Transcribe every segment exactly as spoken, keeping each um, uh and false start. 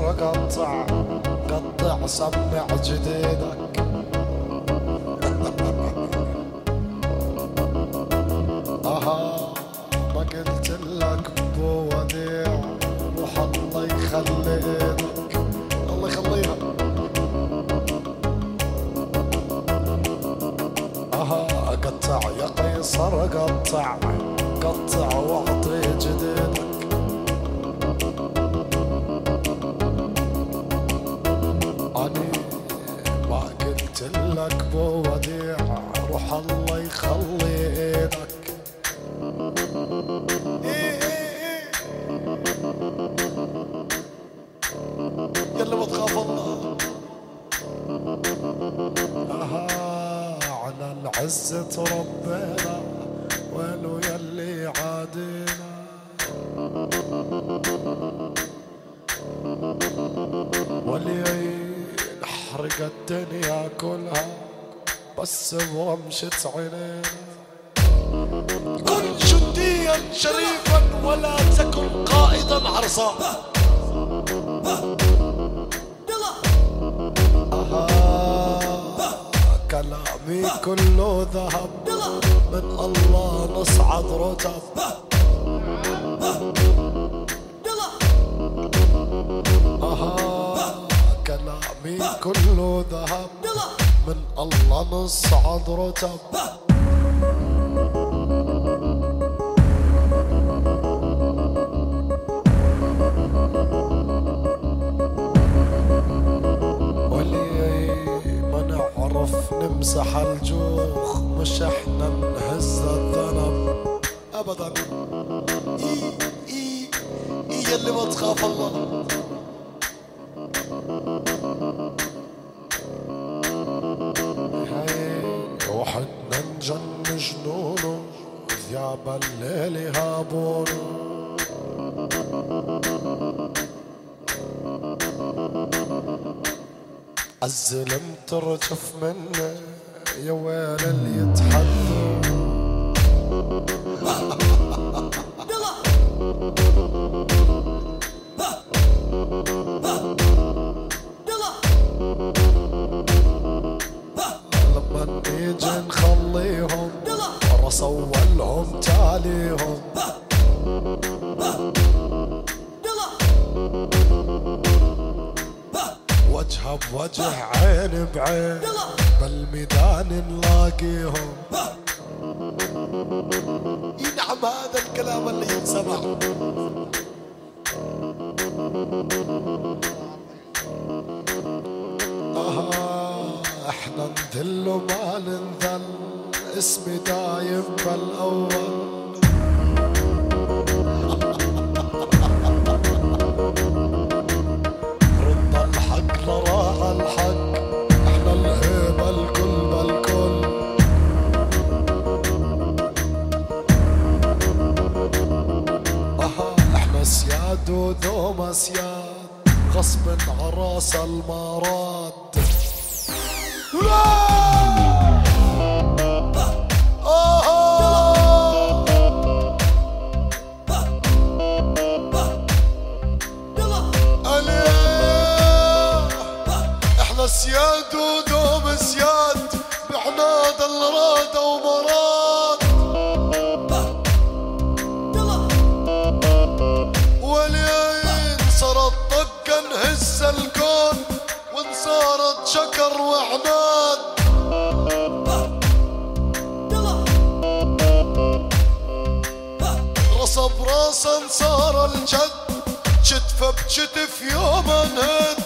قطع قطع سمع جديدك. اها ما قلت لك بو وديع روح الله يخلي ايدك الله يخليها. اها قطع يا قيصر قطع قطع واعطي جديدك. اني ما قلت لك بو وديع روح الله يخلي ايدك. يلا ما تخاف الله. اها على العزة ربنا ويلو يلي عادينا. واليين حرق الدنيا كلها بس برمشة عينينا. كن جنديا شريفا ولا تكن قائدا عرصا. اها كلامي كله ذهب من الله نصعد رتب. اها كلامي كله ذهب من الله نصعد رتب. نمسح الجوخ مش احنا نهز الذنب ابدا. اي اي اي يلي ما تخاف الله. وحنا نجن جنونه ثياب الليل يهابونه. الزلم ترجف منه يا ويل اللي يتحدى. لما نيجي نخليهم رصوا لهم تاليهم. وجه بوجه عين بعين بالميدان نلاقيهم. ينعم هذا الكلام اللي ينسمع. آه احنا نذل وما ننذل اسمي دايم بالاول. راح الحق احنا الهيبة الكل بالكل. اها احنا سياد وذوما سياد غصب عراس المراد. سياد ودوم سياد بعناد الراد ومراد. واليين صارت طقة نهز الكون وانصارت شكر وعناد. رصب راسا صار الجد كتفه بكتف يوم انهد.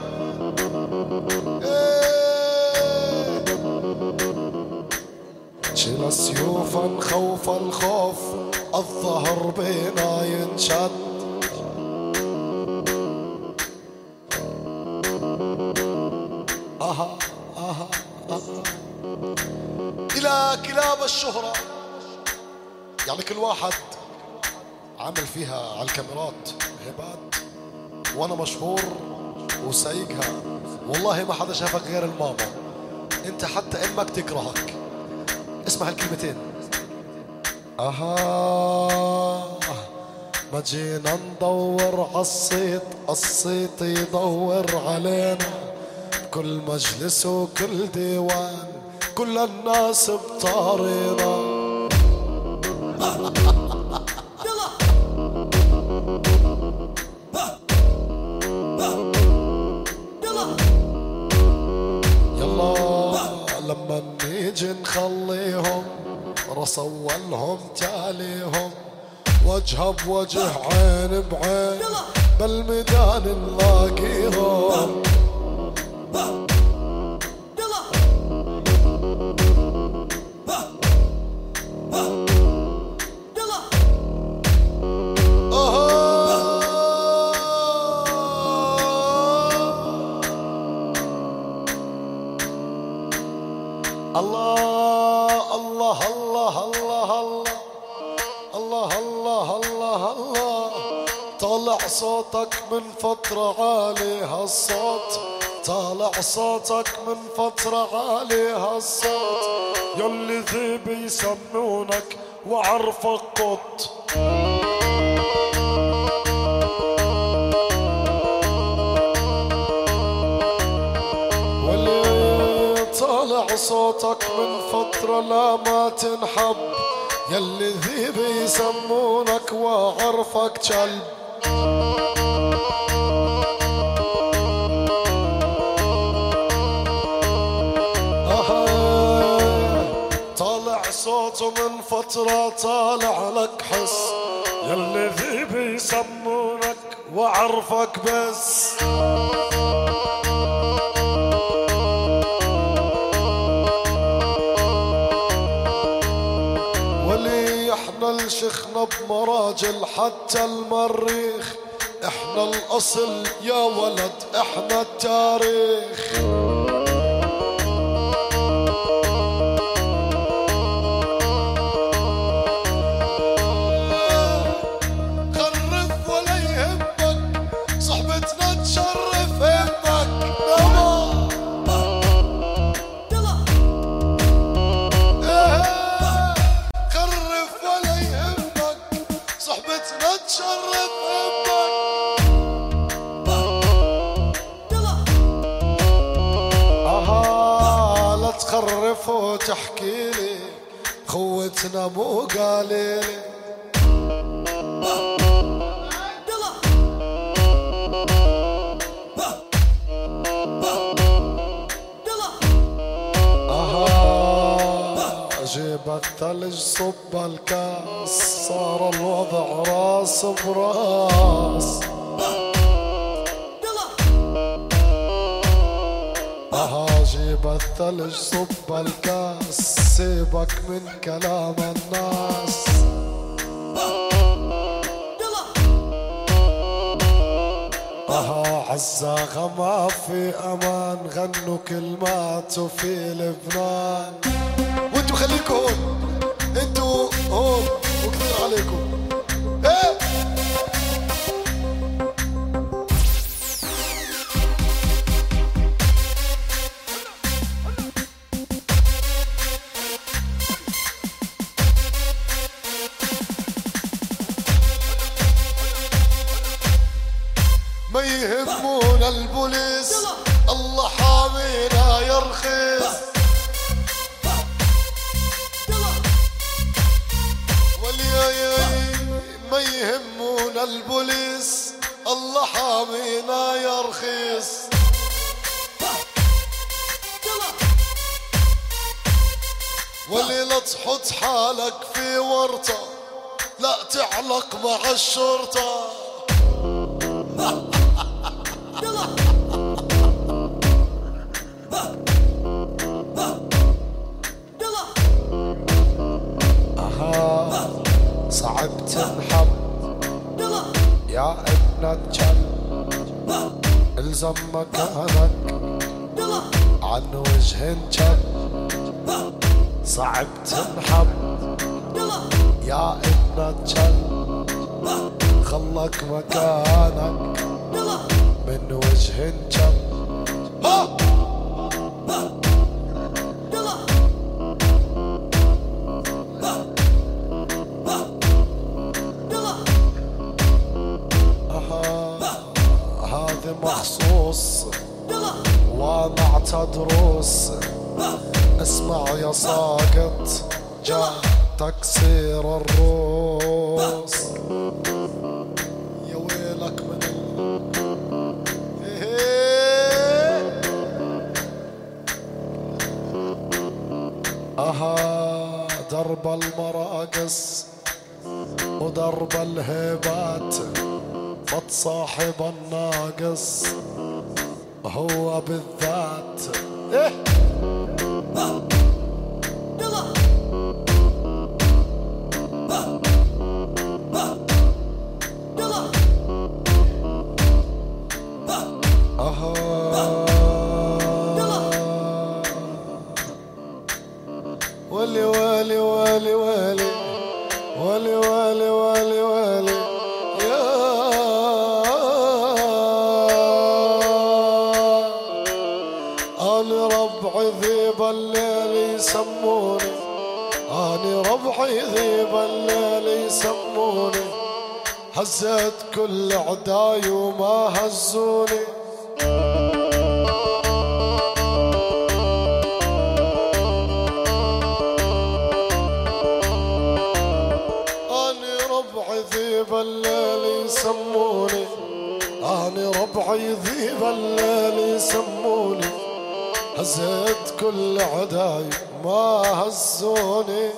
شيل سيوفا خوف الخوف الظهر بينا ينشد. اها اها اها الى كلاب الشهرة. يعني كل واحد عامل فيها على الكاميرات هبات وانا مشهور وسايقها. والله ما حدا شافك غير الماما. انت حتى امك تكرهك. اسمع هالكلمتين. اها ما جينا ندور عالصيت، الصيت يدور علينا، كل مجلس وكل ديوان كل الناس بطارينا. لما نيجي نخليهم رصولهم تاليهم، وجه بوجه عين بعين بالميدان نلاقيهم. الله الله الله الله الله الله الله الله طالع صوتك من فترة عالي هالصوت، طالع صوتك من فترة عالي هالصوت، يلي ذيب يسمونك وعرفك قط. صوتك من فترة لا ما تنحب، يلي ذيب يسمونك وعرفك كلب. طالع صوته من فترة طالع لك حس، يلي ذيب يسمونك وعرفك بس. شيخنا بمراجل حتى المريخ، احنا الاصل يا ولد احنا التاريخ. خرف ولا يهمك صحبتنا تشرف همك. تشرف همك. اها لا تخرف وتحكي لي خوتنا مو قاليلي. جيب الثلج صب الكاس، صار الوضع راس براس. اها جيب الثلج صب الكاس، سيبك من كلام الناس. اها عالزاغة ما في امان، غنوا كلمات في لبنان. وانتو خليكوا هون، انتو هون وكثير عليكم. ايه ما يهمونا البوليس، الله حامينا يا رخيص. ما يهمونا البوليس، الله حامينا يا رخيص. ولي لا تحط حالك في ورطة، لا تعلق مع الشرطة. صعب تنحب يا ابن الكلب، الزم مكانك عن وجه كلب. صعب تنحب يا ابن الكلب، خلك مكانك من وجه كلب. جامعة دروس. اسمع يا ساقط جاء تكسير الروس. يا ويلك من اها درب المراقص ودرب الهيبات، فتصاحب الناقص هو بالذات. إيه؟ أها ولي ولي ولي ولي ولي ولي ولي ولي يا أنا ربعي ذيب الليل يسموني، أنا ربعي ذيب الليل يسموني، هزت كل عداي وما هزوني. الليل يسموني، أنا ربعي ذيب الليل يسموني، هزيت كل عداي ما هزوني.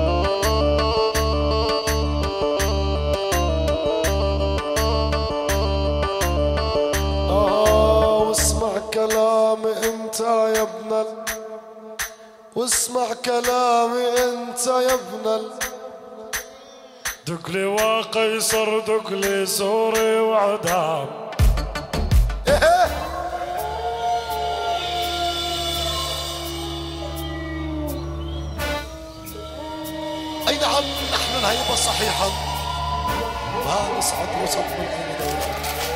آه واسمع كلامي انت يا ابن ال... واسمع كلامي انت يا ابن ال... دقلي وقيصر دقلي سوري وعدام. اي نعم نحن الهيبة صحيحا ما نصعد وسط من اي دولة.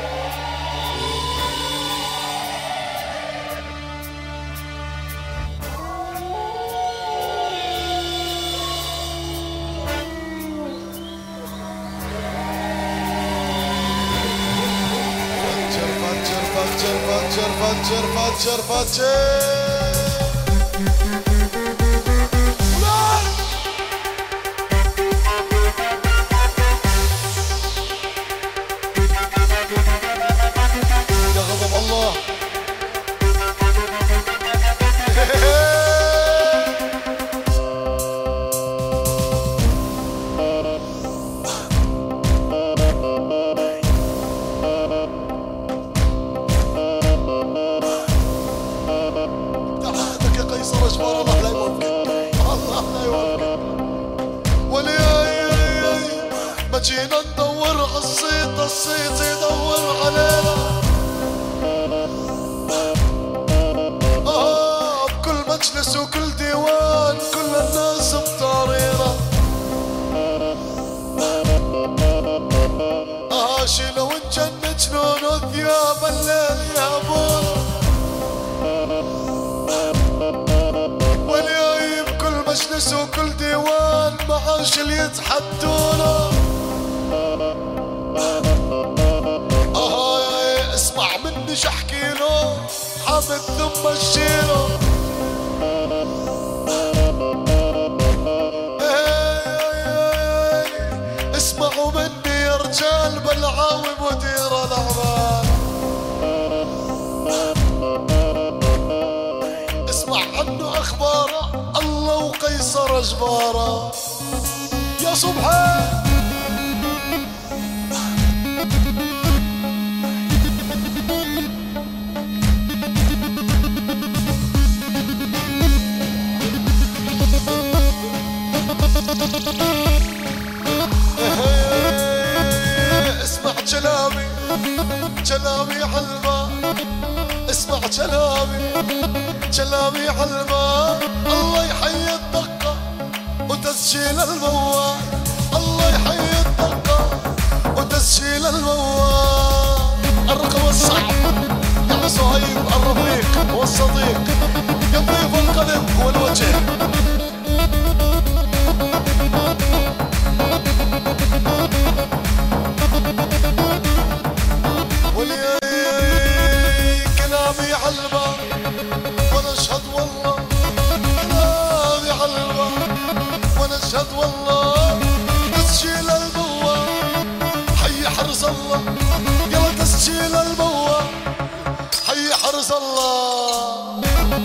فجر فجر فجر فجر فجر يا غضب الله. اجبار الله لا يوفقك، الله لا يوفقك. ولياي ما جينا ندور عالصيت، الصيت يدور علينا. اه بكل مجلس وكل ديوان كل الناس بطارينا. اه شيلوا ونجن جنون وثياب الليل يهبون. ولياي بكل مجلس وكل ديوان معاش اللي يتحدونا. آه اسمع مني شحكي له حامد ثم الشيله. اسمعوا مني يا رجال بالعاوي مدير الاعمال. اسمع عنه اخباره الله وقيصر اجباره. يا سبحان اسمع كلامي كلامي علمه. اسمع كلامي كلامي علمه. الله يحيي الدقة وتسجيل الموال. الله يحيي الدقة وتسجيل الموال. الرقم الصعب يا صهيب الرفيق والصديق يا ضيف القلب والوجه. ولي كلامي علمه والله كلامي على الباب وانا اشهد والله تسجيل البواب حي حرس الله يلا تسجيل البواب حي حرس الله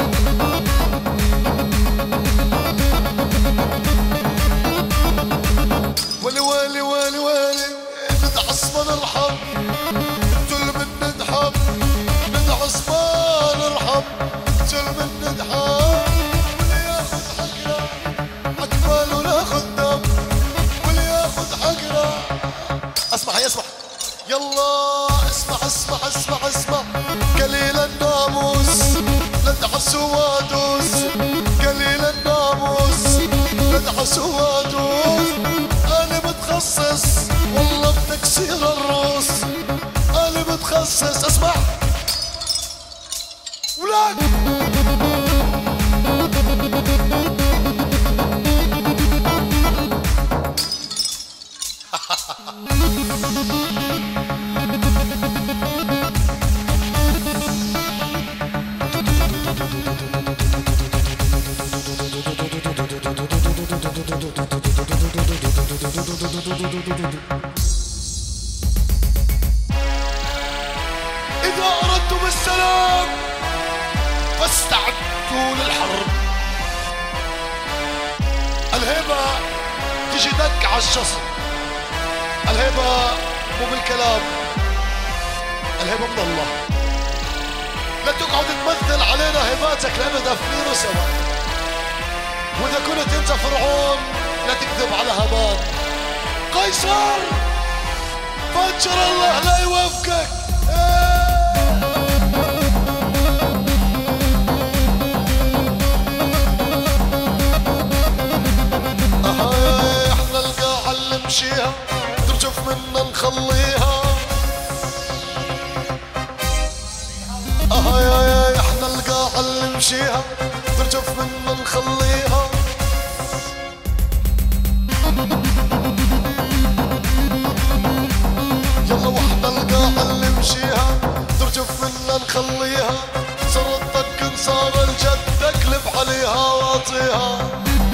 ولي ولي ولي ولي ندعس ما نرحم اقتل من ندحم ندعس ما نرحم اقتل من ندحم واللي ياخذ حقنا اكمل وناخذ دم واللي ياخذ حقنا اسمع هي اسمع يلا اسمع اسمع اسمع اسمع قليل الناموس ندعس وادوس قليل الناموس ندعس وادوس انا متخصص والله بتكسير الروس انا متخصص اسمع ولاد إذا أردتم السلام فاستعدوا للحرب. الهيبة تجي دق على الشخص. الهيبة مو بالكلام، الهيبة من الله. لا تقعد تمثل علينا هيباتك لأنه دافنين سوا. وإذا كنت أنت فرعون لا تكذب على هامان. قيصر فجر الله لا يوفقك. اها احنا القاعة اللي نمشيها ترجف منا نخليها. اها يا احنا القاعة اللي نمشيها ترجف منا نخليها. يلا وحنا القاعة اللي نمشيها ترجف منا نخليها. صرتك انصار الجد تقلب عليها واطيها.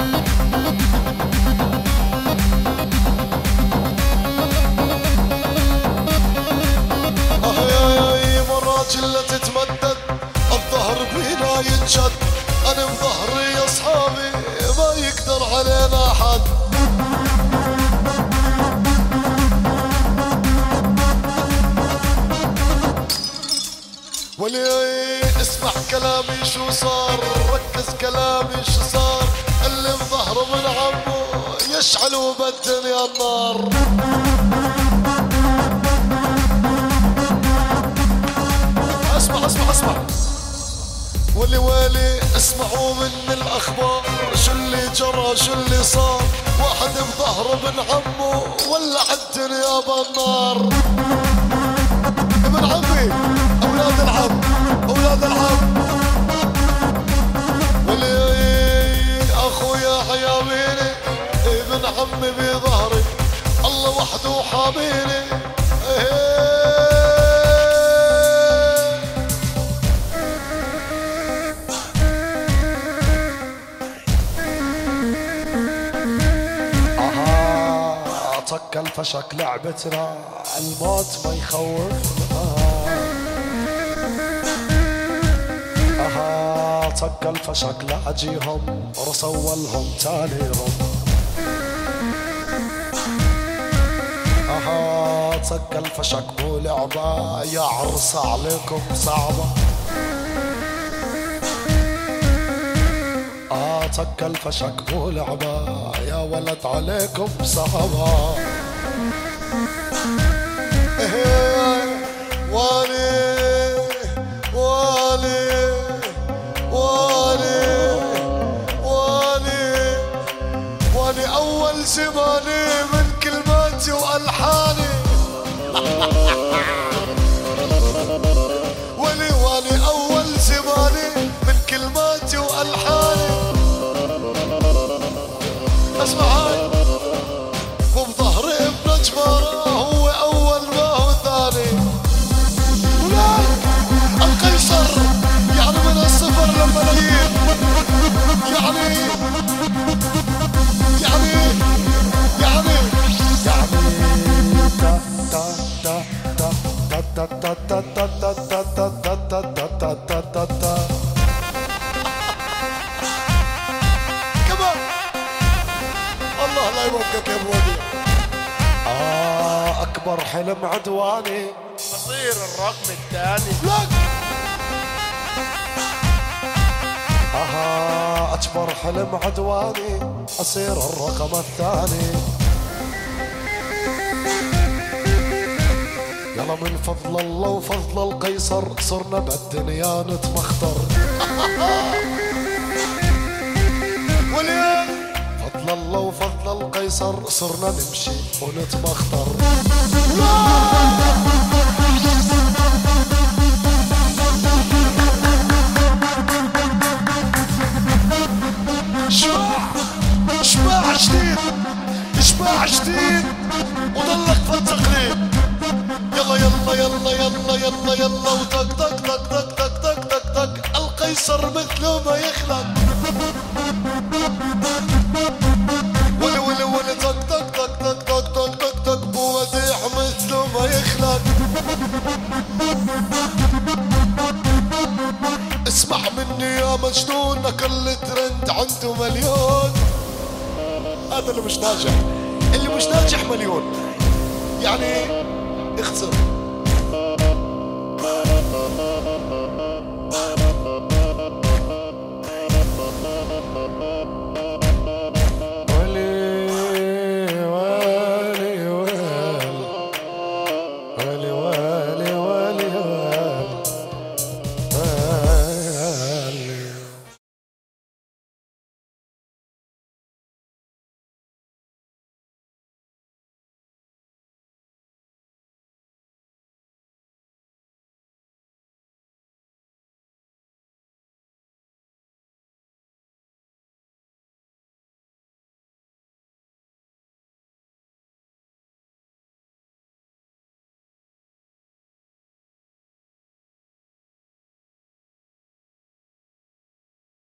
اهي مرات جلة تتمدد الظهر بينا ينشد. انا بظهري يا اصحابي ما يقدر علينا حد. ولي اسمع كلامي شو صار، ركز كلامي شو صار. اللي بظهره من عمه يشعل وبالدنيا النار. اسمع اسمع اسمع ولي ولي اسمعوا من الاخبار. شو اللي جرى شو اللي صار. واحد بظهره من عمه ولع الدنيا بالنار. ابن عمي اولاد العم اولاد العم. ولي اخويا حياميني ابن عمي بظهري الله وحده حاميني. اها طق الفشك لعبتنا الموت ما يخوفنا. اها طق الفشك لاجيهم رسولهم تاليهم. اها طق الفشك مو لعبة يا عرس عليكم صعبة. اه طق الفشك مو لعبة يا ولد عليكم صعبة. ايه والي والي والي والي والي اول زماني من كلماتي والحاني. ولي والي اول زماني من كلماتي والحاني. اسمع هاي وبظهري ابن جبارة هو اول ما هو ثاني. القيصر يعني من الصفر للملايين. كمان كمان الله لا يوفقك يا ابو وديع. آه أكبر حلم عدواني بصير الرقم الثاني لك. آه أكبر حلم عدواني أصير الرقم الثاني. يلا من فضل الله وفضل القيصر صرنا بالدنيا نتمخطر. وليه فضل الله وفضل القيصر صرنا نمشي ونتمخطر. شباع شباع جديد شباع جديد وضلك في التقليد. يلا يلا يلا يلا يلا يلا وطق طق طق طق طق طق طق طق القيصر مثله ما يخلق. ولي ولي ولي طق طق طق طق طق طق طق طق بو وديع مثله ما يخلق. اسمع مني يا مجنون كل ترند عنده مليون. هذا اللي مش ناجح، اللي مش ناجح مليون يعني اخسر.